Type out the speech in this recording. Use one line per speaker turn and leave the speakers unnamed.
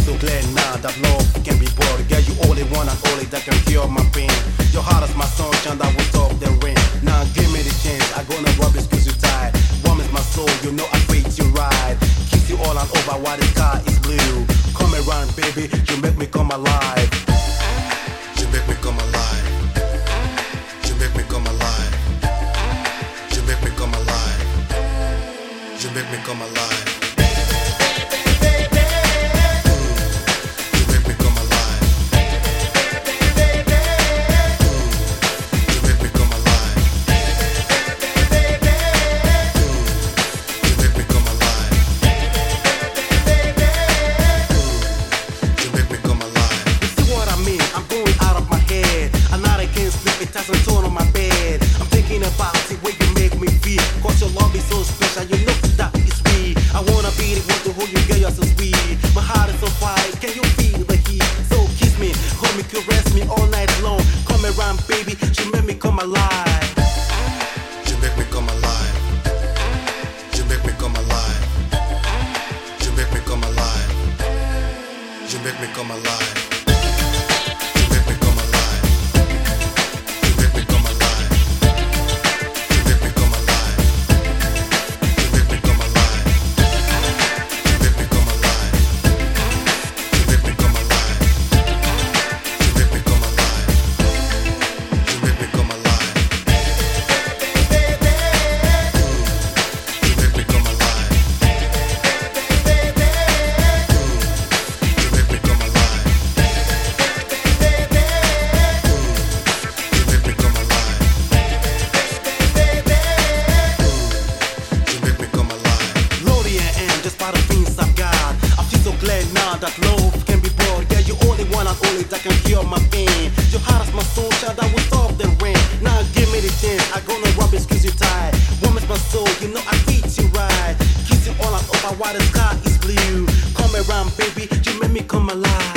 so glad now that love can be bought. Girl, you only one and only that can cure my pain. Your heart is my sunshine that will stop the rain. Now give me the chance, I gonna rub it cause you tired. Warm is my soul, you know I treat you right. Kiss you all and over while the sky is blue. Come around, baby, you make me come alive. You make me come alive. You make me come alive. You make me come alive. You make me come alive. It doesn't turn on my bed. I'm thinking about the way you make me feel. Cause your love is so special, you know that it's sweet. I wanna be the one to hold you, girl, you're so sweet. My heart is on fire, can you feel the heat? So kiss me, hold me, caress me all night long. Come around, baby, you make me come alive. You make me come alive. You make me come alive. You make me come alive. You make me come alive. That love can be bought. Yeah, you only one and only that can cure my pain. Your heart is my soul, child, that will stop the rain. Now give me the chance, I gonna rub it, squeeze you tight. Warm is my soul, you know I treat you right. Kiss you all and over while the sky is blue. Come around, baby, you make me come alive.